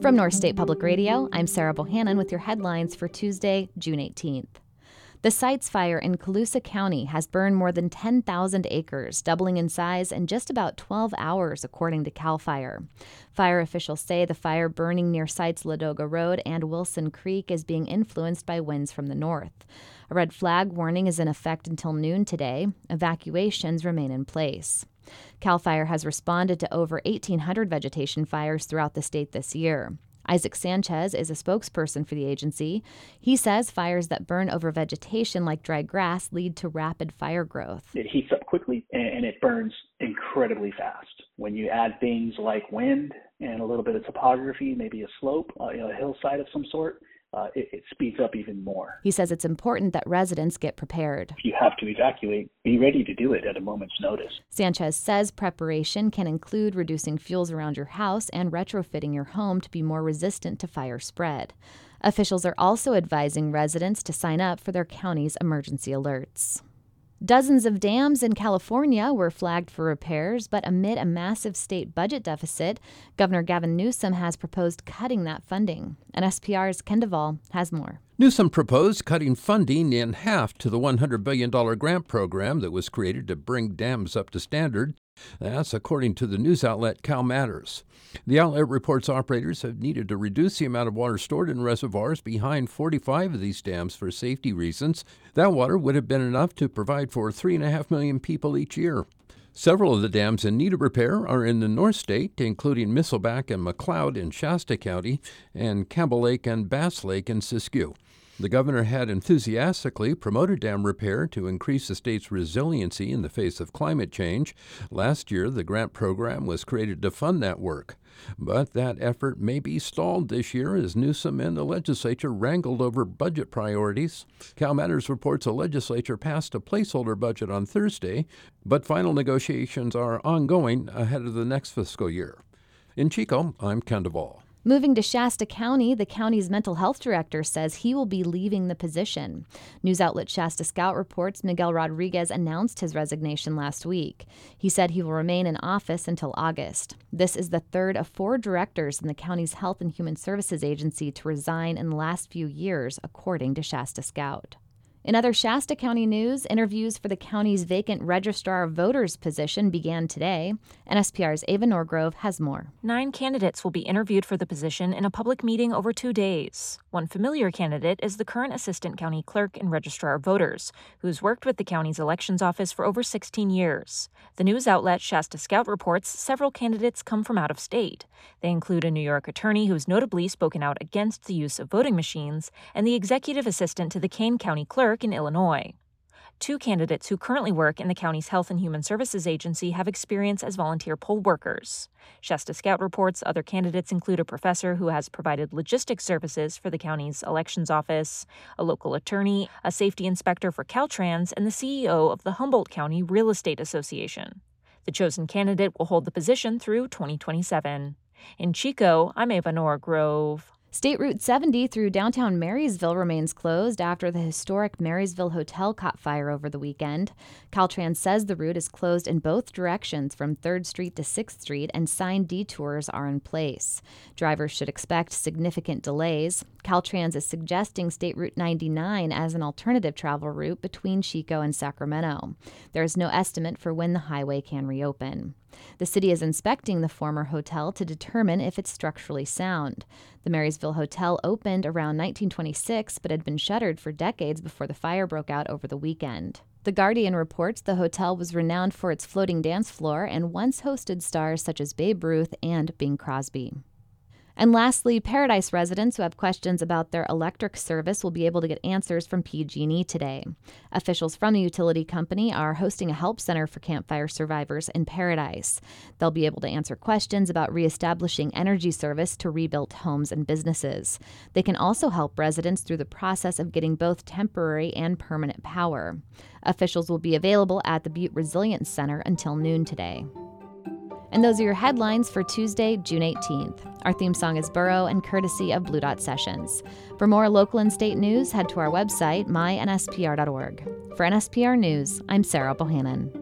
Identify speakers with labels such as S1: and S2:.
S1: From North State Public Radio, I'm Sarah Bohannon with your headlines for Tuesday, June 18th. The Sites Fire in Colusa County has burned more than 10,000 acres, doubling in size in just about 12 hours, according to CAL FIRE. Fire officials say the fire burning near Sites Ladoga Road and Wilson Creek is being influenced by winds from the north. A red flag warning is in effect until noon today. Evacuations remain in place. CAL FIRE has responded to over 1,800 vegetation fires throughout the state this year. Isaac Sanchez is a spokesperson for the agency. He says fires that burn over vegetation like dry grass lead to rapid fire growth.
S2: It heats up quickly and it burns incredibly fast. When you add things like wind and a little bit of topography, maybe a slope, a hillside of some sort, it speeds up even more.
S1: He says it's important that residents get prepared.
S2: If you have to evacuate, be ready to do it at a moment's notice.
S1: Sanchez says preparation can include reducing fuels around your house and retrofitting your home to be more resistant to fire spread. Officials are also advising residents to sign up for their county's emergency alerts. Dozens of dams in California were flagged for repairs, but amid a massive state budget deficit, Governor Gavin Newsom has proposed cutting that funding. NSPR's Ken Duvall has more.
S3: Newsom proposed cutting funding in half to the $100 billion grant program that was created to bring dams up to standard. That's according to the news outlet CalMatters. The outlet reports operators have needed to reduce the amount of water stored in reservoirs behind 45 of these dams for safety reasons. That water would have been enough to provide for 3.5 million people each year. Several of the dams in need of repair are in the North State, including Misselback and McLeod in Shasta County and Campbell Lake and Bass Lake in Siskiyou. The governor had enthusiastically promoted dam repair to increase the state's resiliency in the face of climate change. Last year, the grant program was created to fund that work. But that effort may be stalled this year as Newsom and the legislature wrangled over budget priorities. CalMatters reports the legislature passed a placeholder budget on Thursday, but final negotiations are ongoing ahead of the next fiscal year. In Chico, I'm Ken Duvall.
S1: Moving to Shasta County, the county's mental health director says he will be leaving the position. News outlet Shasta Scout reports Miguel Rodriguez announced his resignation last week. He said he will remain in office until August. This is the third of 4 directors in the county's Health and Human Services Agency to resign in the last few years, according to Shasta Scout. In other Shasta County news, interviews for the county's vacant Registrar of Voters position began today. NSPR's Ava Norgrove has more.
S4: 9 candidates will be interviewed for the position in a public meeting over 2 days. One familiar candidate is the current Assistant County Clerk and Registrar of Voters, who's worked with the county's elections office for over 16 years. The news outlet Shasta Scout reports several candidates come from out of state. They include a New York attorney who's notably spoken out against the use of voting machines and the executive assistant to the Kane County Clerk in Illinois. 2 candidates who currently work in the county's Health and Human Services Agency have experience as volunteer poll workers. Shasta Scout reports other candidates include a professor who has provided logistics services for the county's elections office, a local attorney, a safety inspector for Caltrans, and the CEO of the Humboldt County Real Estate Association. The chosen candidate will hold the position through 2027. In Chico, I'm Ava Norgrove.
S1: State Route 70 through downtown Marysville remains closed after the historic Marysville Hotel caught fire over the weekend. Caltrans says the route is closed in both directions from 3rd Street to 6th Street, and signed detours are in place. Drivers should expect significant delays. Caltrans is suggesting State Route 99 as an alternative travel route between Chico and Sacramento. There is no estimate for when the highway can reopen. The city is inspecting the former hotel to determine if it's structurally sound. The Marysville Hotel opened around 1926 but had been shuttered for decades before the fire broke out over the weekend. The Guardian reports the hotel was renowned for its floating dance floor and once hosted stars such as Babe Ruth and Bing Crosby. And lastly, Paradise residents who have questions about their electric service will be able to get answers from PG&E today. Officials from the utility company are hosting a help center for campfire survivors in Paradise. They'll be able to answer questions about reestablishing energy service to rebuilt homes and businesses. They can also help residents through the process of getting both temporary and permanent power. Officials will be available at the Butte Resilience Center until noon today. And those are your headlines for Tuesday, June 18th. Our theme song is Burrow and courtesy of Blue Dot Sessions. For more local and state news, head to our website, mynspr.org. For NSPR News, I'm Sarah Bohannon.